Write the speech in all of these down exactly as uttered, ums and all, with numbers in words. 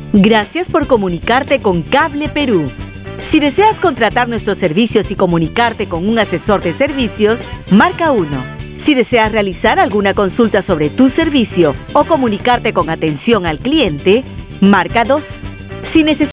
Gracias por comunicarte con Cable Perú. Si deseas contratar nuestros servicios y comunicarte con un asesor de servicios, marca uno. Si deseas realizar alguna consulta sobre tu servicio o comunicarte con atención al cliente, marca dos. Si necesitas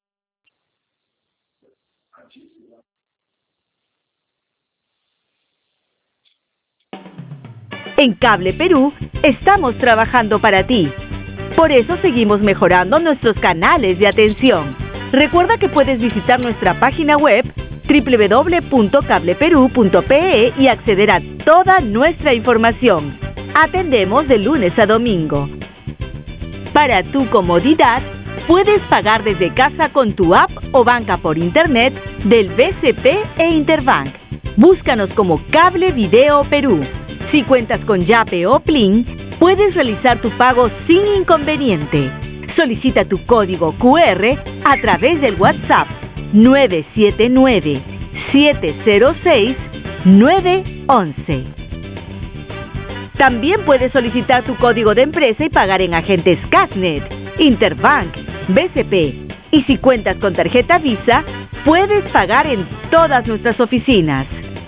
En Cable Perú, estamos trabajando para ti. Por eso seguimos mejorando nuestros canales de atención. Recuerda que puedes visitar nuestra página web doble u doble u doble u punto cable perú punto pe e y acceder a toda nuestra información. Atendemos de lunes a domingo. Para tu comodidad, puedes pagar desde casa con tu app o banca por internet del B C P e Interbank. Búscanos como Cable Video Perú. Si cuentas con Yape o Plin, puedes realizar tu pago sin inconveniente. Solicita tu código cu erre a través del WhatsApp nueve siete nueve, siete cero seis, nueve once. También puedes solicitar tu código de empresa y pagar en agentes Casnet, Interbank, B C P. Y si cuentas con tarjeta Visa, puedes pagar en todas nuestras oficinas.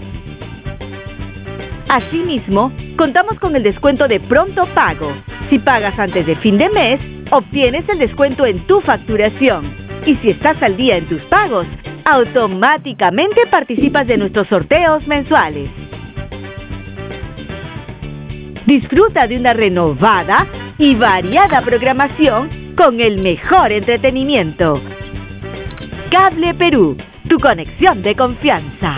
Asimismo, contamos con el descuento de pronto pago. Si pagas antes de fin de mes, obtienes el descuento en tu facturación. Y si estás al día en tus pagos, automáticamente participas de nuestros sorteos mensuales. Disfruta de una renovada y variada programación con el mejor entretenimiento. Cable Perú, tu conexión de confianza.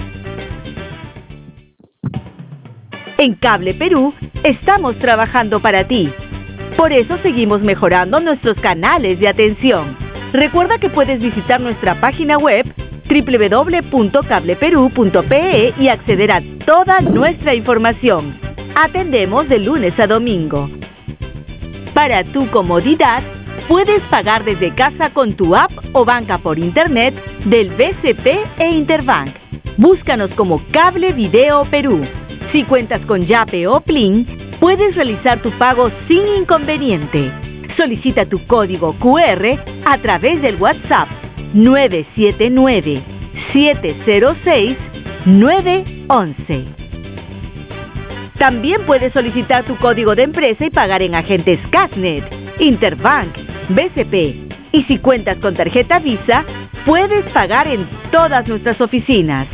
En Cable Perú, estamos trabajando para ti. Por eso seguimos mejorando nuestros canales de atención. Recuerda que puedes visitar nuestra página web doble u doble u doble u punto cable perú punto pe e y acceder a toda nuestra información. Atendemos de lunes a domingo. Para tu comodidad, puedes pagar desde casa con tu app o banca por internet del B C P e Interbank. Búscanos como Cable Video Perú. Si cuentas con Yape o Plin, puedes realizar tu pago sin inconveniente. Solicita tu código cu erre a través del WhatsApp nueve siete nueve, siete cero seis, nueve once. También puedes solicitar tu código de empresa y pagar en agentes Casnet, Interbank, B C P. Y si cuentas con tarjeta Visa, puedes pagar en todas nuestras oficinas.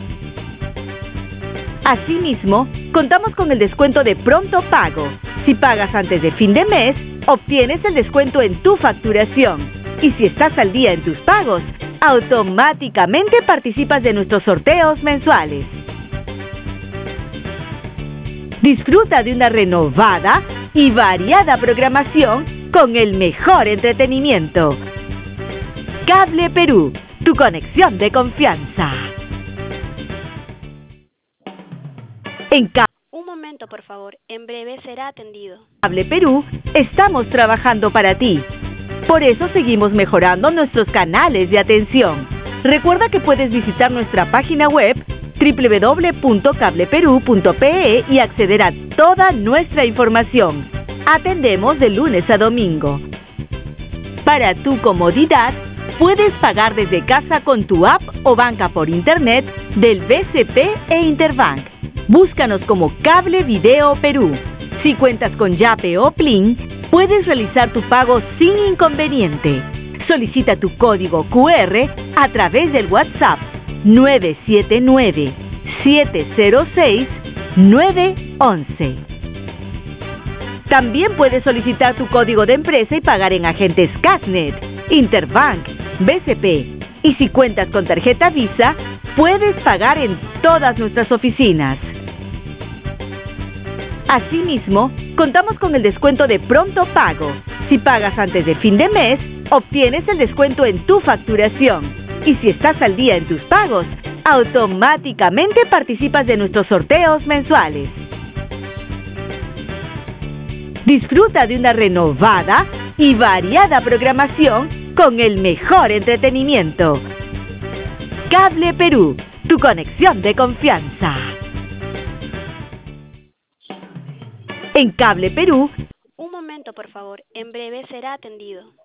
Asimismo, contamos con el descuento de pronto pago. Si pagas antes de fin de mes, obtienes el descuento en tu facturación. Y si estás al día en tus pagos, automáticamente participas de nuestros sorteos mensuales. Disfruta de una renovada y variada programación con el mejor entretenimiento. Cable Perú, tu conexión de confianza. En Cable Un momento, por favor. En breve será atendido. Cable Perú, estamos trabajando para ti. Por eso seguimos mejorando nuestros canales de atención. Recuerda que puedes visitar nuestra página web doble u doble u doble u punto cable perú punto pe e y acceder a toda nuestra información. Atendemos de lunes a domingo. Para tu comodidad, puedes pagar desde casa con tu app o banca por internet del B C P e Interbank. Búscanos como Cable Video Perú. Si cuentas con Yape o Plin, puedes realizar tu pago sin inconveniente. Solicita tu código cu erre a través del WhatsApp nueve siete nueve, siete cero seis, nueve once. También puedes solicitar tu código de empresa y pagar en agentes Casnet, Interbank, B C P. Y si cuentas con tarjeta Visa, puedes pagar en todas nuestras oficinas. Asimismo, contamos con el descuento de pronto pago. Si pagas antes de fin de mes, obtienes el descuento en tu facturación. Y si estás al día en tus pagos, automáticamente participas de nuestros sorteos mensuales. Disfruta de una renovada y variada programación con el mejor entretenimiento. Cable Perú, tu conexión de confianza. En Cable Perú, Un momento, por favor. En breve será atendido.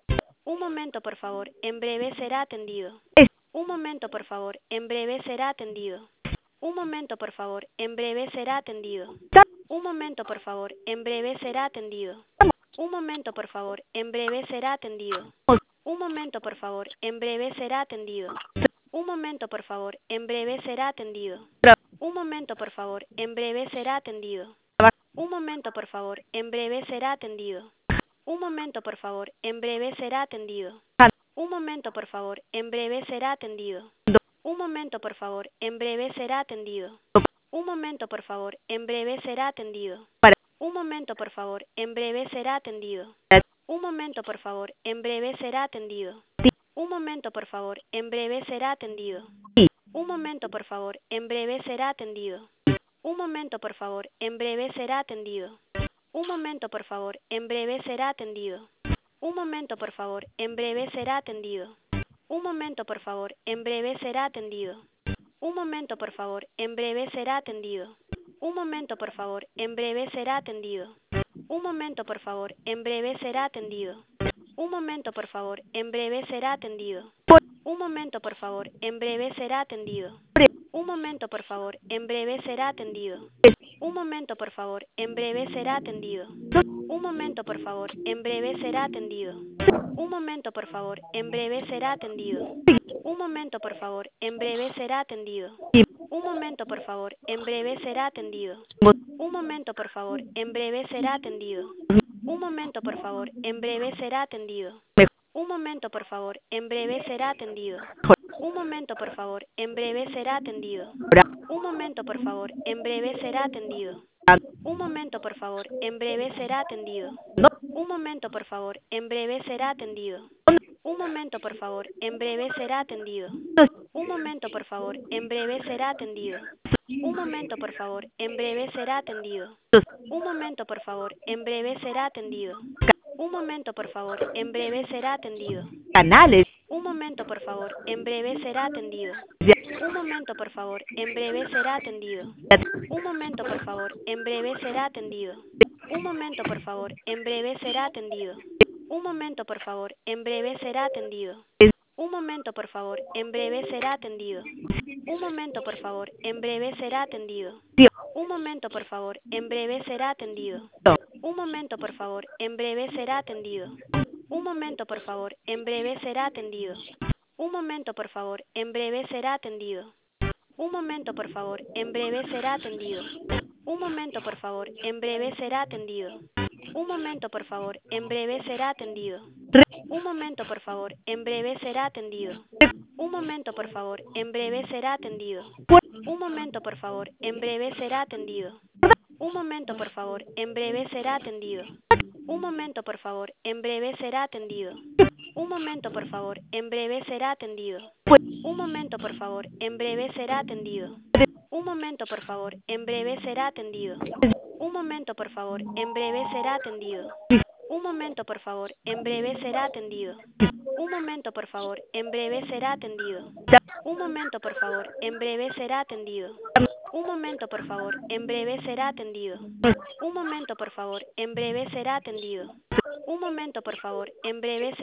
Un momento, por favor, en breve será atendido. Es- Un momento, por favor, en breve será atendido. Un momento, por favor, en breve será atendido. Un momento, por favor, en breve será atendido. Un momento, por favor, en breve será atendido. Un momento, por favor, en breve será atendido. Un momento, por favor, en breve será atendido. Un momento, por favor, en breve será atendido. Un momento, por favor, en breve será atendido. Un momento, por favor, en breve será atendido. Un momento, por favor, en breve será atendido. Un momento, por favor, en breve será atendido. Un momento, por favor, en breve será atendido. Un momento, por favor, en breve será atendido. Un momento, por favor, en breve será atendido. Un momento, por favor, en breve será atendido. Un momento, por favor, en breve será atendido. Un momento, por favor, en breve será atendido. Un momento, por favor, en breve será atendido. Un momento, por favor, en breve será atendido. Un momento, por favor, en breve será atendido. Un momento, por favor, en breve será atendido. Un momento, por favor, en breve será atendido. Un momento, por favor, en breve será atendido. Un momento, por favor, en breve será atendido. Un momento, por favor, en breve será atendido. Un momento, por favor, en breve será atendido. Un momento, por favor, en breve será atendido. Un momento, por favor, en breve será atendido. Un momento, por favor, en breve será atendido. Un momento, por favor, en breve será atendido. Un momento, por favor, en breve será atendido. Un momento, por favor, en breve será atendido. Un momento, por favor, en breve será atendido. Un momento, por favor, en breve será atendido. Un momento, por favor, en breve será atendido. Un momento, por favor, en breve será atendido. Un momento, por favor, en breve será atendido. Un momento, por favor, en breve será atendido. Un momento, por favor, en breve será atendido. Un momento, por favor, en breve será atendido. Un momento, por favor, en breve será atendido. Un momento, por favor, en breve será atendido. Un momento, por favor, en breve será atendido. Canales. Un momento, por favor, en breve será atendido. Un momento, por favor, en breve será atendido. Un momento, por favor, en breve será atendido. Un momento, por favor, en breve será atendido. Un momento, por favor, en breve será atendido. Un momento, por favor, en breve será atendido. Un momento, por favor, en breve será atendido. Un momento, por favor, en breve será atendido. Un momento, por favor, en breve será atendido. Un momento, por favor, en breve será atendido. Un momento, por favor, en breve será atendido. Un momento, por favor, en breve será atendido. Un momento, por favor, en breve será atendido. Un momento, por favor, en breve será atendido. Un momento, por favor, en breve será atendido. Un momento, por favor, en breve será atendido. Un momento, por favor, en breve será atendido. Un momento, por favor, en breve será atendido. Un momento, por favor, en breve será atendido. Un momento, por favor, en breve será atendido. Un momento, por favor, en breve será atendido. Un momento, por favor, en breve será atendido. Un momento, por favor, en breve será atendido. Un momento, por favor, en breve será atendido. Un momento, por favor, en breve será atendido. Un momento, por favor, en breve será atendido. Un momento, por favor, en breve será atendido. Un momento, por favor, en breve será atendido. Un momento, por favor, en breve será